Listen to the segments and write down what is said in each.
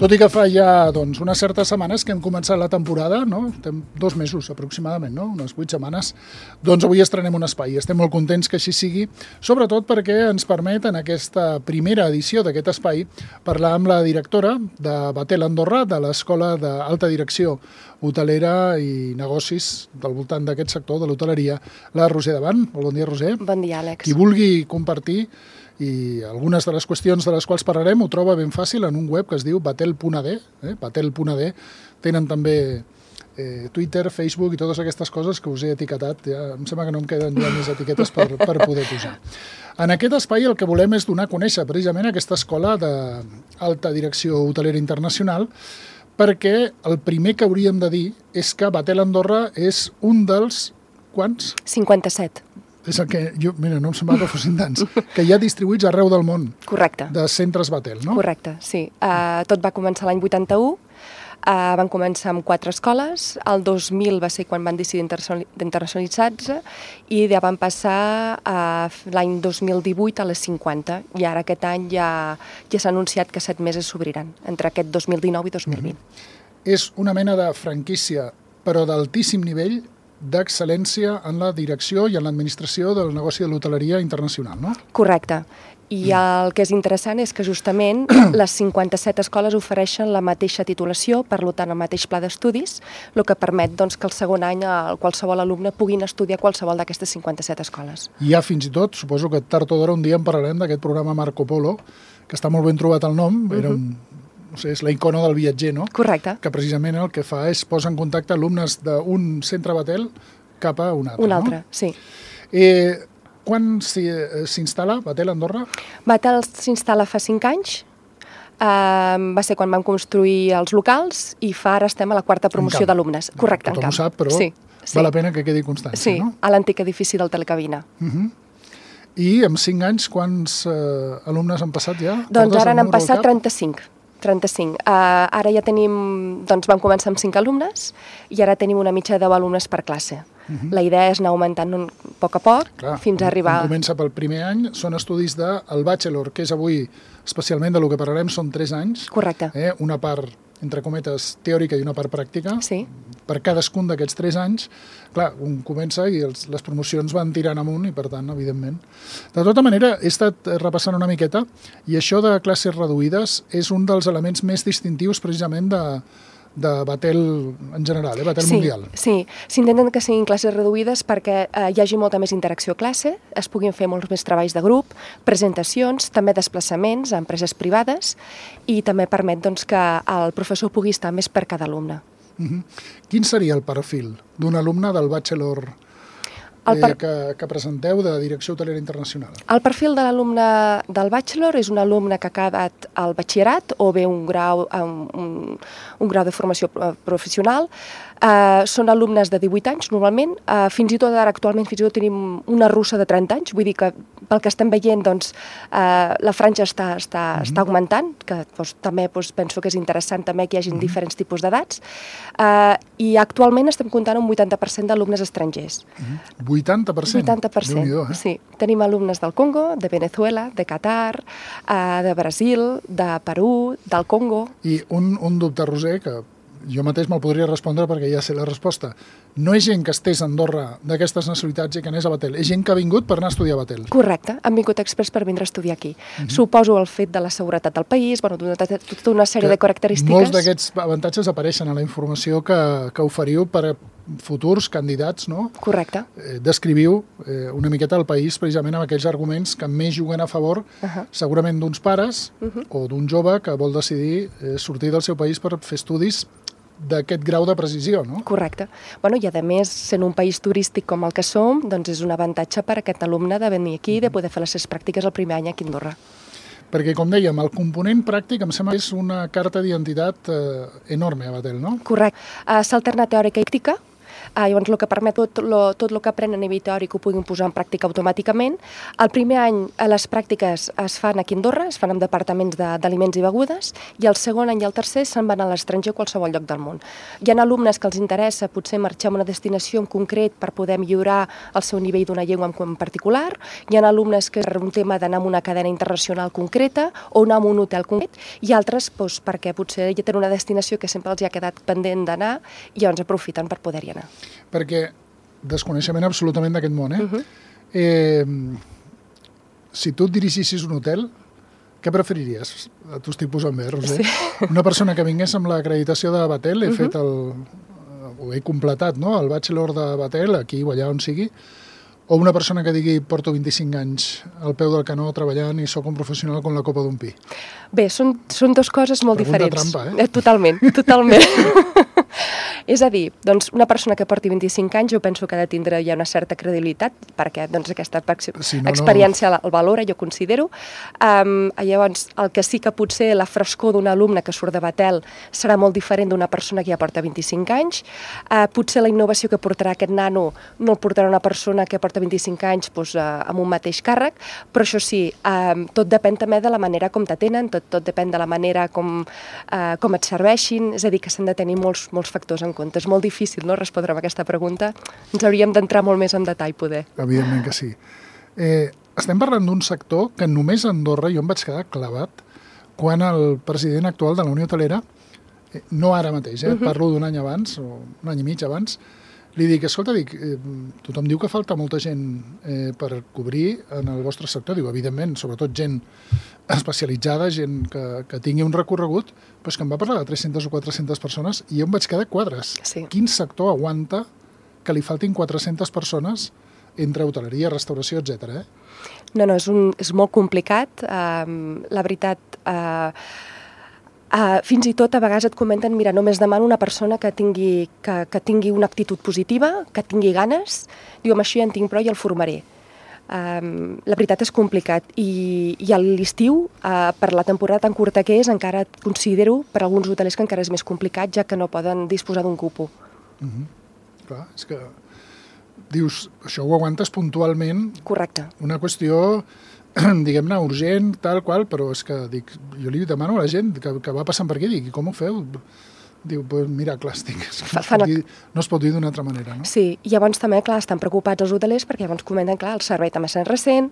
Tot i que fa ja unes certes setmanes que hem començat la temporada, no? Estem 2 mesos aproximadament, no? Unes 8 setmanes, doncs avui estrenem un espai. Estem molt contents que així sigui, sobretot perquè ens permet en aquesta primera edició d'aquest espai parlar amb la directora de Batel Andorra, de l'Escola d'Alta Direcció Hotelera i Negocis del voltant d'aquest sector de l'hoteleria, la Roser Davant. Molt bon dia, Roser. Bon dia, Àlex. Qui vulgui compartir i algunes de les qüestions de les quals parlarem ho troba ben fàcil en un web que es diu batel.ad, batel.ad. Tenen també Twitter, Facebook i totes aquestes coses que us he etiquetat. Ja, em sembla que no em queden ja més etiquetes per poder posar. En aquest espai el que volem és donar a conèixer precisament aquesta escola d'alta direcció hotelera internacional, perquè el primer que hauríem de dir és que Batel Andorra és un dels... Quants? 57. És el que mira, no em semblava que fossin tants, que hi ha distribuïts arreu del món. Correcte. De centres Batel, no? Correcte, sí. Tot va començar l'any 81, van començar amb 4 escoles, el 2000 va ser quan van decidir d'internacionalitzar-se i ja van passar l'any 2018 a les 50 i ara aquest any ja s'ha anunciat que 7 meses s'obriran, entre aquest 2019 i 2020. És una mena de franquícia, però d'altíssim nivell, d'excel·lència en la direcció i en l'administració del negoci de l'hoteleria internacional, no? Correcte. I el que és interessant és que justament les 57 escoles ofereixen la mateixa titulació, per tant el mateix pla d'estudis, el que permet que el segon any qualsevol alumne puguin estudiar qualsevol d'aquestes 57 escoles. I ja fins i tot, suposo que tard o d'hora un dia en parlarem d'aquest programa Marco Polo, que està molt ben trobat el nom, era és la icona del viatger, no? Correcte. Que precisament el que fa és posar en contacte alumnes d'un centre Batel cap a un altre, Un altre, no? sí. Quan s'instal·la Batel Andorra? Batel s'instal·la fa 5 anys, va ser quan vam construir els locals i ara estem a la 4ª promoció d'alumnes. Correcte, en camp. Tothom ho sap, però val la pena que quedi constància, sí, no? Sí, a l'antic edifici del Telecabina. I en 5 anys, quants alumnes han passat ja? Doncs ara n'han passat 35. Ara ja tenim, vam començar amb 5 alumnes i ara tenim una mitja de 10 alumnes per classe. La idea és anar augmentant a poc fins a arribar... Quan comença pel primer any, són estudis del bachelor, que és avui, especialment de lo que parlarem, són 3 anys. Correcte. Una part, entre cometes, teòrica i una part pràctica. Sí. Per cadascun d'aquests 3 anys, clar, un comença i les promocions van tirant amunt i, per tant, evidentment. De tota manera, he estat repassant una miqueta i això de classes reduïdes és un dels elements més distintius precisament de Batel en general, Batel mundial. Sí, s'intenten que siguin classes reduïdes perquè hi hagi molta més interacció a classe, es puguin fer molts més treballs de grup, presentacions, també desplaçaments a empreses privades i també permet que el professor pugui estar més per cada alumne. Quin seria el perfil d'un alumne del bachelor que presenteu de Direcció Hotelera Internacional? El perfil de l'alumne del bachelor és un alumne que ha acabat el batxillerat o bé un grau de formació professional. Són alumnes de 18 anys, normalment. Fins i tot ara, actualment, tenim una russa de 30 anys. Vull dir que, pel que estem veient, la franja està augmentant, que també penso que és interessant també que hi hagi diferents tipus d'edats. I actualment estem comptant un 80% d'alumnes estrangers. 80%? 80%, sí. Tenim alumnes del Congo, de Venezuela, de Qatar, de Brasil, de Perú, del Congo. I un dubte, Roser, que jo mateix me'l podria respondre perquè ja sé la resposta. No és gent que estés a Andorra d'aquestes nacionalitats i que anés a Batel, és gent que ha vingut per anar a estudiar a Batel. Correcte, han vingut experts per vindre a estudiar aquí. Suposo el fet de la seguretat del país, tota una sèrie de característiques. Molts d'aquests avantatges apareixen a la informació que oferiu per a futurs candidats, no? Correcte. Descriviu una miqueta el país precisament amb aquells arguments que més juguen a favor segurament d'uns pares o d'un jove que vol decidir sortir del seu país per fer estudis d'aquest grau de precisió, no? Correcte. I a més, sent un país turístic com el que som, és un avantatge per a aquest alumne de venir aquí i de poder fer les seves pràctiques el primer any aquí a Andorra. Perquè, com dèiem, el component pràctic em sembla que és una carta d'identitat enorme a Batel, no? Correcte. S'alterna teòrica i pràctica. Llavors, el que permet tot el que aprenen a nivell teòric ho puguin posar en pràctica automàticament. El primer any les pràctiques es fan aquí a Andorra, es fan en departaments d'aliments i begudes, i el segon any i el tercer se'n van a l'estranger a qualsevol lloc del món. Hi ha alumnes que els interessa potser marxar a una destinació en concret per poder millorar el seu nivell d'una llengua en particular. Hi ha alumnes que per un tema d'anar a una cadena internacional concreta o anar a un hotel concret, i altres perquè potser ja tenen una destinació que sempre els ha quedat pendent d'anar i llavors aprofiten per poder-hi anar. Perquè desconeixement absolutament d'aquest món, si tu et dirigissis un hotel, què preferiries? T'ho estic posant bé, Roser. Sí. Una persona que vingués amb l'acreditació de Batel, ho he completat, no? El bachelor de Batel, aquí o allà on sigui, o una persona que digui porto 25 anys al peu del canó treballant i sóc un professional com la copa d'un pi? Bé, són dues coses molt diferents. Pregunta trampa, Totalment. És a dir, doncs, una persona que porti 25 anys jo penso que ha de tindre ja una certa credibilitat perquè aquesta experiència el valora, jo considero. Llavors, el que sí que potser la frescor d'un alumne que surt de Batel serà molt diferent d'una persona que ja porta 25 anys. Potser la innovació que portarà aquest nano no el portarà una persona que porta 25 anys amb un mateix càrrec, però això sí, tot depèn també de la manera com t'atenen, tot depèn de la manera com et serveixin, és a dir, que s'han de tenir molts factors en compte. És molt difícil, no?, respondre a aquesta pregunta. Ens hauríem d'entrar molt més en detall, poder. Evidentment que sí. Estem parlant d'un sector que només a Andorra jo em vaig quedar clavat quan el president actual de la Unió Hotelera, no ara mateix, parlo d'un any abans, o un any i mig abans, li dic, escolta, tothom diu que falta molta gent per cobrir en el vostre sector. Diu, evidentment, sobretot gent especialitzada, gent que tingui un recorregut, però és que em va parlar de 300 o 400 persones i jo em vaig quedar quadres. Sí. Quin sector aguanta que li faltin 400 persones entre hoteleria, restauració, etc. No, és molt complicat. La veritat... fins i tot a vegades et comenten, mira, només demano una persona que tingui una actitud positiva, que tingui ganes, diu, amb això ja en tinc prou i el formaré. La veritat és complicat i a l'estiu, per la temporada tan curta que és, encara considero per alguns hotelers que encara és més complicat, ja que no poden disposar d'un cupo. Clar, és que dius, això ho aguantes puntualment. Correcte. Una qüestió, diguem-ne, urgent, tal qual, però és que jo li demano a la gent que va passant per aquí, dic, com ho feu? Diu, pues mira, clàstic, no es pot dir d'una altra manera, no? Sí, i llavors també, clar, estan preocupats els hotelers perquè llavors comenten, clar, el servei també és recent,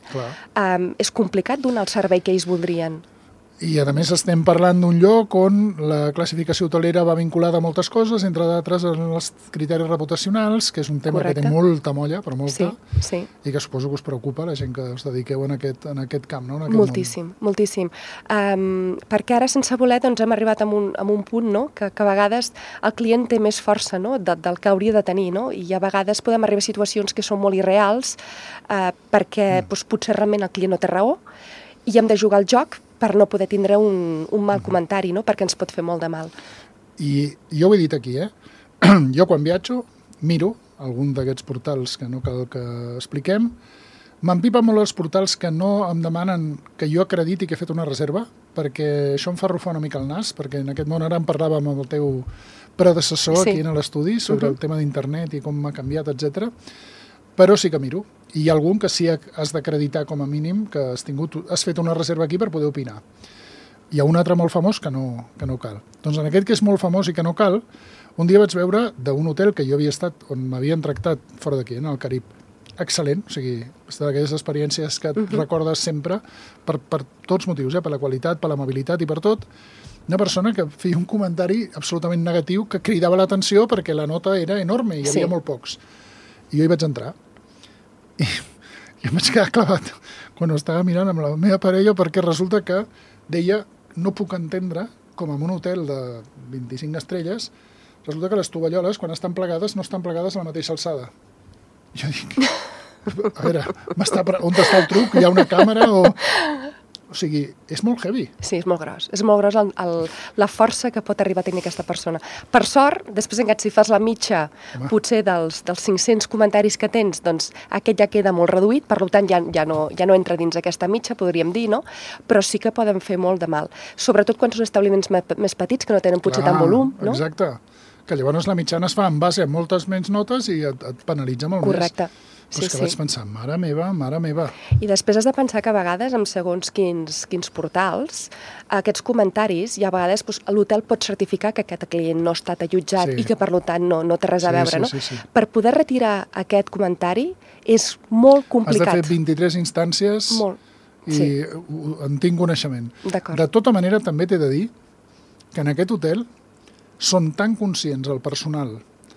és complicat donar el servei que ells voldrien. I, a més, estem parlant d'un lloc on la classificació hotelera va vinculada a moltes coses, entre d'altres els criteris reputacionals, que és un tema que té molta molla, però molta, i que suposo que us preocupa la gent que us dediqueu en aquest camp, no? Moltíssim. Perquè ara, sense voler, doncs, hem arribat a un punt, no?, que a vegades el client té més força, no?, del que hauria de tenir, no?, i a vegades podem arribar a situacions que són molt irreals perquè potser realment el client no té raó i hem de jugar al joc per no poder tindre un mal comentari, no?, perquè ens pot fer molt de mal. I jo ho he dit aquí, jo quan viatjo miro algun d'aquests portals que no cal que expliquem. M'empipa molt els portals que no em demanen que jo acrediti que he fet una reserva, perquè això em fa rufar una mica el nas, perquè en aquest món ara en parlàvem amb el teu predecessor aquí en l'estudi sobre el tema d'internet i com m'ha canviat, etc. Però sí que miro. I hi ha algun que sí has d'acreditar com a mínim que has fet una reserva aquí per poder opinar. Hi ha un altre molt famós que no cal. Doncs en aquest que és molt famós i que no cal, un dia vaig veure d'un hotel que jo havia estat, on m'havien tractat fora d'aquí, en el Carib, excel·lent, o sigui, és d'aquelles experiències que et recordes sempre per tots motius, per la qualitat, per l'amabilitat i per tot. Una persona que feia un comentari absolutament negatiu que cridava l'atenció perquè la nota era enorme i hi havia molt pocs. I jo hi vaig entrar. I em vaig quedar clavat quan ho estava mirant amb la meva parella perquè resulta que deia, no puc entendre com en un hotel de 25 estrelles resulta que les tovalloles quan estan plegades no estan plegades a la mateixa alçada. Jo dic, a veure, on està el truc? Hi ha una càmera o... O sigui, és molt heavy. Sí, és molt gros. És molt gros la força que pot arribar a tenir aquesta persona. Per sort, després encara si fas la mitja, potser dels 500 comentaris que tens, doncs aquest ja queda molt reduït, per tant ja no entra dins aquesta mitja, podríem dir, no? Però sí que poden fer molt de mal. Sobretot quan són establiments més petits, que no tenen potser tant volum, no? Exacte. que llavors la mitjana es fa en base a moltes menys notes i et penalitza molt Correcte. més. Però és que vaig pensar, mare meva. I després has de pensar que a vegades, amb segons quins portals, aquests comentaris, i a vegades l'hotel pot certificar que aquest client no ha estat allotjat i que, per tant, no té res a veure. Sí. Per poder retirar aquest comentari és molt complicat. Has de fer 23 instàncies i en tinc coneixement. De tota manera, també t'he de dir que en aquest hotel són tan conscients el personal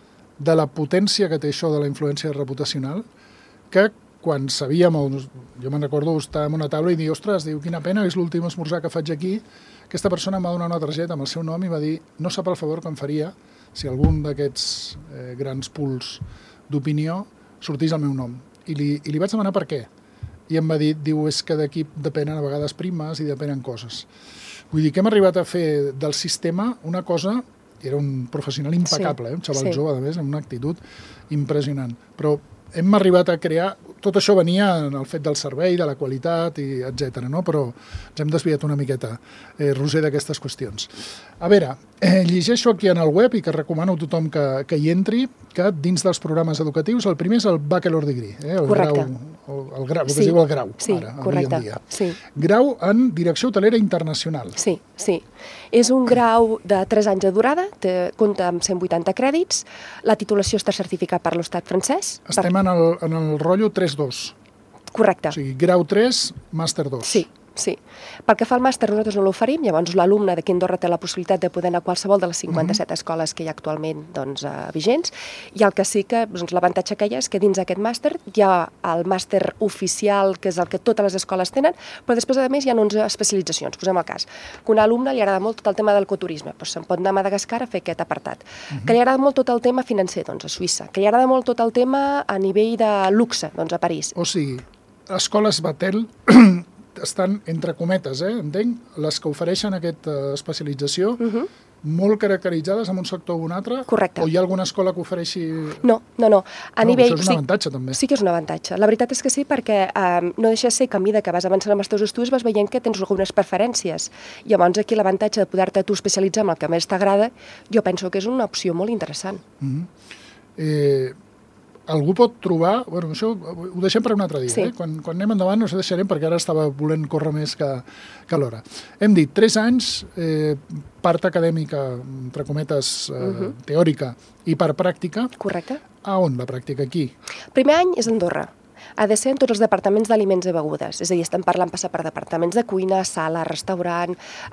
de la potència que té això de la influència reputacional que quan sabíem, jo me'n recordo estar en una taula i dir, ostres, diu, quina pena, és l'últim esmorzar que faig aquí, aquesta persona em va donar una targeta amb el seu nom i va dir, no sap el favor que em faria si algun d'aquests grans pools d'opinió sortís al meu nom. I li vaig demanar per què. I em va dir, diu, és que d'aquí depenen a vegades primes i depenen coses. Vull dir que hem arribat a fer del sistema una cosa, era un professional impecable, un xaval jove, a més, amb una actitud impressionant. Però hem arribat a crear... Tot això venia en el fet del servei, de la qualitat, etc. No? Però ens hem desviat una miqueta, Roser, d'aquestes qüestions. A veure, llegeixo aquí en el web i que recomano a tothom que hi entri, que dins dels programes educatius el primer és el Bachelor Degree, el correcte. El grau, el que es diu el grau, ara, avui en dia. Sí. Grau en Direcció Hotelera Internacional. Sí. És un grau de 3 anys de durada, compta amb 180 crèdits, la titulació està certificada per l'Estat francès. Estem en el rotllo 3-2. Correcte. O sigui, grau 3, màster 2. Sí. Pel que fa al màster, nosaltres no l'oferim, llavors l'alumne d'aquí a Andorra té la possibilitat de poder anar a qualsevol de les 57 escoles que hi ha actualment vigents, i el que sí que l'avantatge que hi ha és que dins d'aquest màster hi ha el màster oficial, que és el que totes les escoles tenen, però després, a més, hi ha 11 especialitzacions. Posem el cas, que a un alumne li agrada molt tot el tema del ecoturisme, doncs se'n pot anar a Madagascar a fer aquest apartat. Que li agrada molt tot el tema financer, doncs a Suïssa. Que li agrada molt tot el tema a nivell de luxe, doncs a París. O sigui, escoles Batel estan, entre cometes, entenc, les que ofereixen aquesta especialització, molt caracteritzades en un sector o un altre? Correcte. O hi ha alguna escola que ofereixi... No. A nivell... Això és un avantatge, també. Sí que és un avantatge. La veritat és que sí, perquè no deixa de ser que a mesura que vas avançant amb els teus estudis vas veient que tens algunes preferències. Llavors aquí l'avantatge de poder-te tu especialitzar en el que més t'agrada, jo penso que és una opció molt interessant. Algú pot trobar... Bueno, això ho deixem per un altre dia. Quan anem endavant no ho deixarem perquè ara estava volent córrer més que l'hora. Hem dit 3 anys, part acadèmica, entre cometes, teòrica, i part pràctica. Correcte. A on la pràctica? Aquí? Primer any és a Andorra. Ha de ser en tots els departaments d'aliments i begudes. És a dir, estem parlant passar per departaments de cuina, sala, restaurant,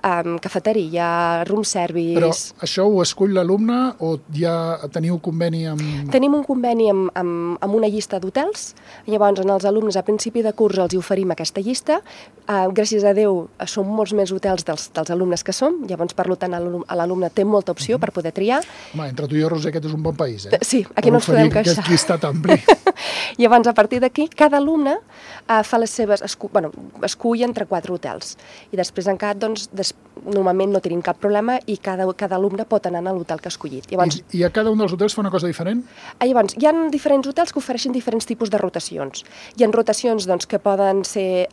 cafeteria, room service... Però això ho escull l'alumne o ja teniu conveni amb... Tenim un conveni amb una llista d'hotels. Llavors, als alumnes a principi de curs els oferim aquesta llista. Gràcies a Déu, som molts més hotels dels alumnes que som. Llavors, per tant, l'alumne té molta opció per poder triar. Home, entre tu i jo, Roser, aquest és un bon país, Sí, aquí no ens podem queixar. Aquest llistat ampli. Llavors, a partir d'aquí, cada alumne fa les seves... escull entre 4 hotels. I després, en cap, normalment no tenim cap problema i cada alumne pot anar a l'hotel que ha escollit. Llavors, I a cada un dels hotels fa una cosa diferent? Llavors, hi ha diferents hotels que ofereixen diferents tipus de rotacions. Hi ha rotacions que poden ser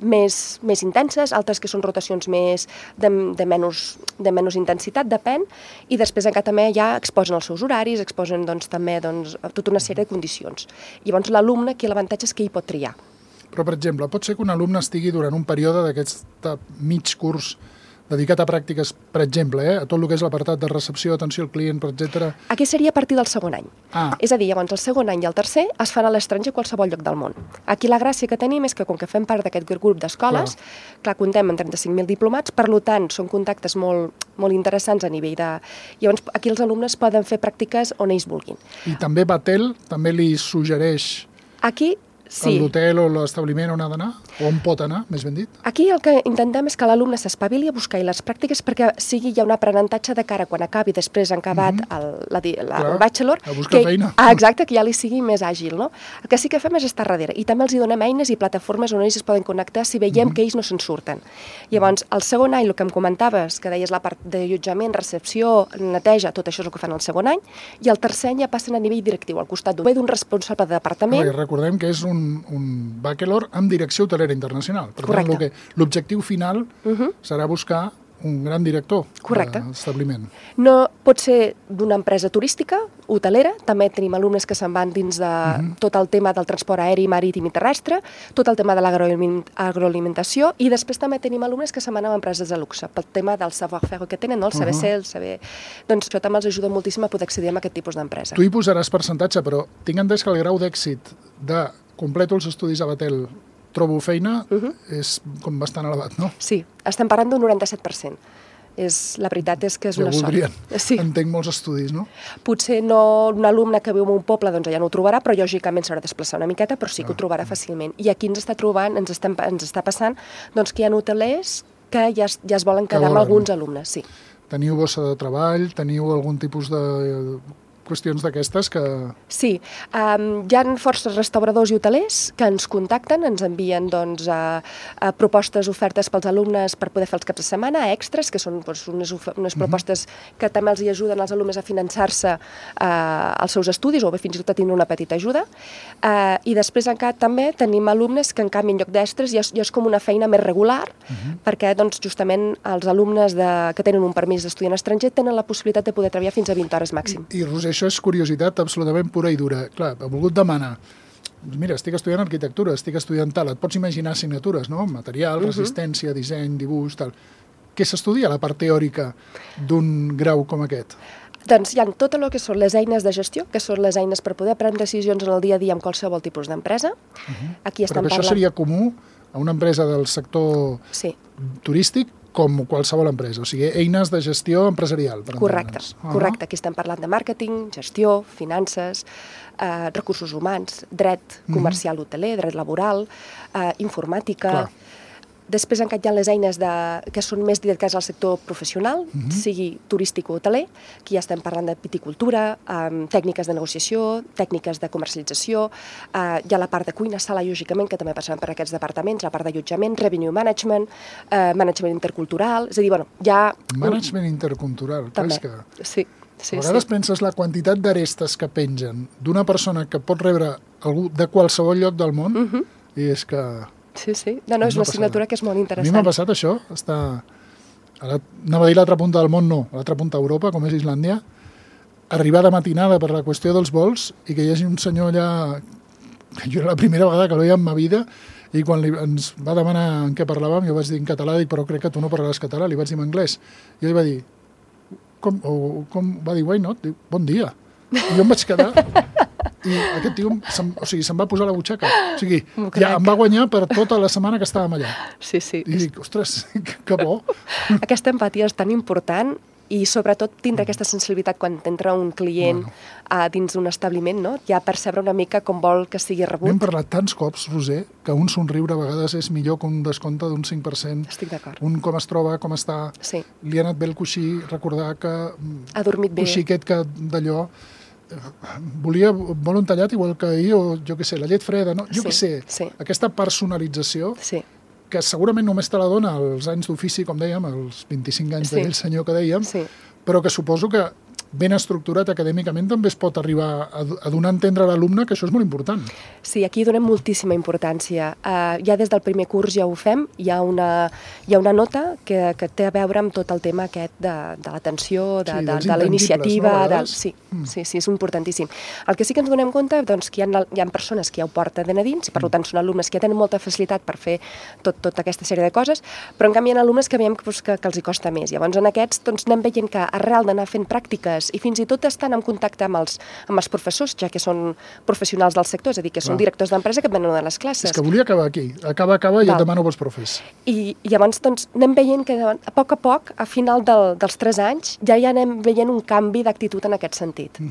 més intenses, altres que són rotacions més de menys intensitat, depèn, i després encara també ja exposen els seus horaris, exposen també tota una sèrie de condicions. Llavors, l'alumne, aquí l'avantatge és que hi pot triar. Però, per exemple, pot ser que un alumne estigui durant un període d'aquest mig curs dedicat a pràctiques, per exemple, a tot el que és l'apartat de recepció, atenció al client, etc. Aquí seria a partir del segon any. És a dir, llavors el segon any i el tercer es fan a l'estranger a qualsevol lloc del món. Aquí la gràcia que tenim és que, com que fem part d'aquest grup d'escoles, clar, comptem amb 35.000 diplomats, per tant, són contactes molt interessants a nivell de... Llavors, aquí els alumnes poden fer pràctiques on ells vulguin. I també Batel també li suggereix... Aquí... Sí. L'hotel o l'establiment on ha d'anar? O on pot anar, més ben dit? Aquí el que intentem és que l'alumne s'espavili a buscar les pràctiques perquè sigui ja un aprenentatge de cara quan acabi després han acabat el bachelor. A buscar feina. Exacte, que ja li sigui més àgil, no? El que sí que fem és estar darrere i també els hi donem eines i plataformes on ells es poden connectar si veiem que ells no se'n surten. Llavors, el segon any, el que em comentaves, que deies la part d'allotjament, recepció, neteja, tot això és el que fan el segon any, i el tercer any ja passen a nivell directiu, al costat d'un responsable de departament. Recordem que és un bachelor amb direcció hotelera internacional. Per tant, l'objectiu final serà buscar un gran director Correcte. d'establiment. No pot ser d'una empresa turística, hotelera, també tenim alumnes que se'n van dins de tot el tema del transport aeri, marítim i terrestre, tot el tema de l'agroalimentació, i després també tenim alumnes que se'n van a empreses de luxe, pel tema del savoir-faire que tenen, no? El saber ser, el saber... Doncs això també els ajuda moltíssim a poder accedir a aquest tipus d'empresa. Tu hi posaràs percentatge, però tinc entès que el grau d'èxit de completo els estudis a Batel, trobo feina, és com bastant elevat, no? Sí, estem parlant d'un 97%. La veritat és que és una sort. Sí. Entenc molts estudis, no? Potser no un alumne que viu en un poble, doncs allà no ho trobarà, però lògicament s'haurà de desplaçar una miqueta, però sí que ho trobarà fàcilment. I aquí ens està passant doncs, que hi ha hotelers que ja es volen quedar amb alguns alumnes, sí. Teniu bossa de treball? Teniu algun tipus de qüestions d'aquestes que... Sí, hi ha forces restauradors i hotelers que ens contacten, ens envien doncs, propostes, ofertes pels alumnes per poder fer els caps de setmana, extras, que són doncs, unes propostes que també els ajuden als alumnes a finançar-se els seus estudis o bé fins i tot a tenir una petita ajuda. I després encara també tenim alumnes que en canvi en lloc d'extras ja és com una feina més regular, perquè doncs, justament els alumnes que tenen un permís d'estudiant estranger tenen la possibilitat de poder treballar fins a 20 hores màxim. I Roser, això és curiositat absolutament pura i dura. Clar, ha volgut demanar, mira, estic estudiant arquitectura, estic estudiant tal, et pots imaginar assignatures, no? Material, resistència, disseny, dibuix, tal. Què s'estudia a la part teòrica d'un grau com aquest? Doncs hi ha tot el que són les eines de gestió, que són les eines per poder prendre decisions en el dia a dia amb qualsevol tipus d'empresa. Però que això seria comú a una empresa del sector turístic com qualsevol empresa, o sigui, eines de gestió empresarial. Correcte. Aquí estem parlant de màrqueting, gestió, finances, recursos humans, dret comercial hoteler, dret laboral, informàtica... Clar. Després encara hi ha les eines que són més dedicades al sector professional, sigui turístic o hoteler, aquí ja estem parlant de viticultura, tècniques de negociació, tècniques de comercialització, hi ha la part de cuina, sala, lògicament, que també passem per aquests departaments, la part d'allotjament, revenue management, management intercultural, és a dir, bueno, hi ha... Management intercultural, també. Sí. A vegades penses la quantitat d'arestes que pengen d'una persona que pot rebre algú de qualsevol lloc del món, i és que... Sí. No, és una assignatura que és molt interessant. A mi m'ha passat això, anava a dir l'altra punta del món, no, l'altra punta d'Europa, com és Islàndia, arribar de matinada per la qüestió dels vols i que hi hagi un senyor allà, que jo era la primera vegada que el veia en ma vida, i quan ens va demanar en què parlàvem, jo vaig dir en català, dic, però crec que tu no parlaràs català, li vaig dir en anglès. I ell va dir, va dir, why not? Diu, bon dia. I jo em vaig quedar... I aquest tio se'm va posar a la butxaca. O sigui, ja em va guanyar per tota la setmana que estàvem allà. Sí. I dic, ostres, que bo. Aquesta empatia és tan important i sobretot tindre aquesta sensibilitat quan t'entra un client dins d'un establiment, no? Ja percebre una mica com vol que sigui rebut. Hem parlat tants cops, Roser, que un somriure a vegades és millor que un descompte d'un 5%. Estic d'acord. Un com es troba, com està, li ha anat bé el coixí, recordar que... Ha dormit bé. Coixí aquest que d'allò... Vol un tallat igual que ahir, o jo què sé, la llet freda, no? Jo què sé, aquesta personalització que segurament només te la dona als anys d'ofici, com dèiem, als 25 anys d'aquell senyor que dèiem, però que suposo que ben estructurat acadèmicament també es pot arribar a donar a entendre a l'alumne que això és molt important. Sí, aquí donem moltíssima importància. Ja des del primer curs ja ho fem, hi ha una nota que té a veure amb tot el tema aquest de l'atenció, de la iniciativa. Sí, és importantíssim. El que sí que ens donem compte és que hi ha persones que ja ho porten a dins, i per tant són alumnes que ja tenen molta facilitat per fer tota aquesta sèrie de coses, però en canvi hi ha alumnes que veiem que els hi costa més. Llavors en aquests anem veient que arrel d'anar fent pràctiques i fins i tot estan en contacte amb els professors, ja que són professionals del sector, és a dir, que són directors d'empresa que et venen a les classes. És que volia acabar aquí. Acaba i et demano pels profes. I llavors anem veient que a poc, a final dels 3 anys, ja anem veient un canvi d'actitud en aquest sentit.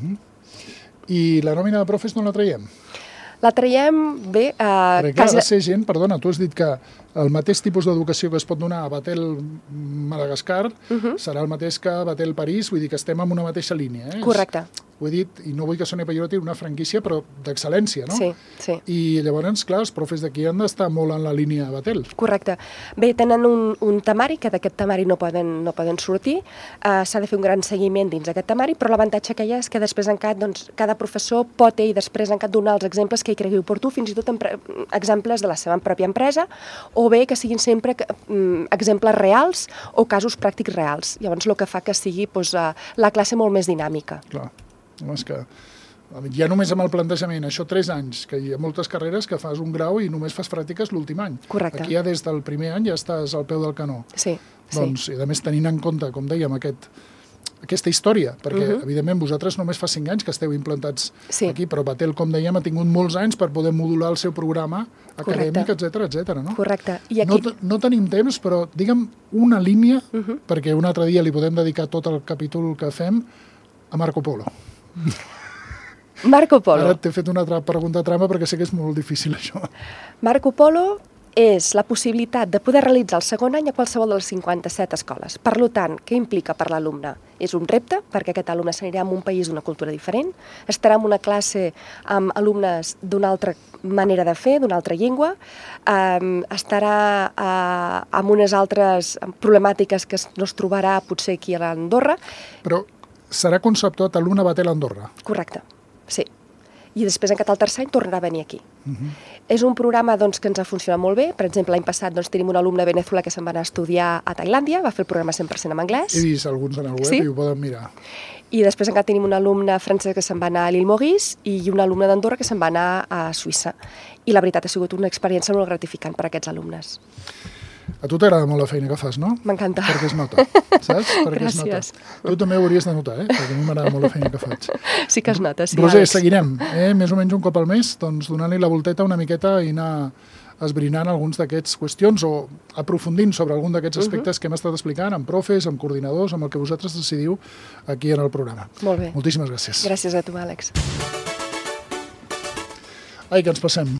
I la nòmina de profes no la traiem? La traiem bé... Perquè ha de ser gent, perdona, tu has dit que el mateix tipus d'educació que es pot donar a Batel Madagascar serà el mateix que a Batel París, vull dir que estem en una mateixa línia. Correcte. Ho he dit, i no vull que soni pejoratiu, una franquícia, però d'excel·lència, no? Sí. I llavors, clar, els profes d'aquí han d'estar molt en la línia Batel. Correcte. Bé, tenen un temari, que d'aquest temari no poden sortir, s'ha de fer un gran seguiment dins d'aquest temari, però l'avantatge que hi ha és que després cada professor pot ell després donar els exemples que hi cregui oportú, fins i tot exemples de la seva pròpia empresa, o molt bé que siguin sempre exemples reals o casos pràctics reals. Llavors, el que fa que sigui la classe molt més dinàmica. Clar, és que ja només amb el plantejament, això 3 anys, que hi ha moltes carreres que fas un grau i només fas pràctiques l'últim any. Correcte. Aquí ja des del primer any ja estàs al peu del canó. Sí, doncs, i a més tenint en compte, com dèiem, aquesta història, perquè evidentment vosaltres només fa 5 anys que esteu implantats aquí, però Batel, com dèiem, ha tingut molts anys per poder modular el seu programa acadèmic, etc. No? Correcte. I aquí... No tenim temps, però digue'm una línia, perquè un altre dia li podem dedicar tot el capítol que fem a Marco Polo. Marco Polo. Ara t'he fet una altra pregunta trampa perquè sé que és molt difícil això. Marco Polo és la possibilitat de poder realitzar el segon any a qualsevol de les 57 escoles. Per tant, què implica per l'alumne? És un repte, perquè aquest alumne s'anirà a un país d'una cultura diferent, estarà en una classe amb alumnes d'una altra manera de fer, d'una altra llengua, estarà amb unes altres problemàtiques que no es trobarà potser aquí a l'Andorra. Però serà conceptuat alumne Batel a Andorra? Correcte, sí. I després, en el tercer any, tornarà a venir aquí. És un programa que ens ha funcionat molt bé. Per exemple, l'any passat tenim un alumne de Venezuela que se'n va anar a estudiar a Tailàndia, va fer el programa 100% en anglès. He vist alguns en el web i ho poden mirar. I després encara tenim un alumne francès que se'n va anar a l'Île Maurice i un alumne d'Andorra que se'n va anar a Suïssa. I la veritat ha sigut una experiència molt gratificant per a aquests alumnes. A tu t'agrada molt la feina que fas, no? M'encanta. Perquè es nota, saps? Gràcies. Tu també ho hauries de notar, perquè a mi m'agrada molt la feina que faig. Sí que es nota, sí. Roser, seguirem, més o menys un cop al mes, doncs donant-li la volteta una miqueta i anar esbrinant alguns d'aquests qüestions o aprofundint sobre algun d'aquests aspectes que hem estat explicant amb profes, amb coordinadors, amb el que vosaltres decidiu aquí en el programa. Molt bé. Moltíssimes gràcies. Gràcies a tu, Àlex. Ai, que ens passem.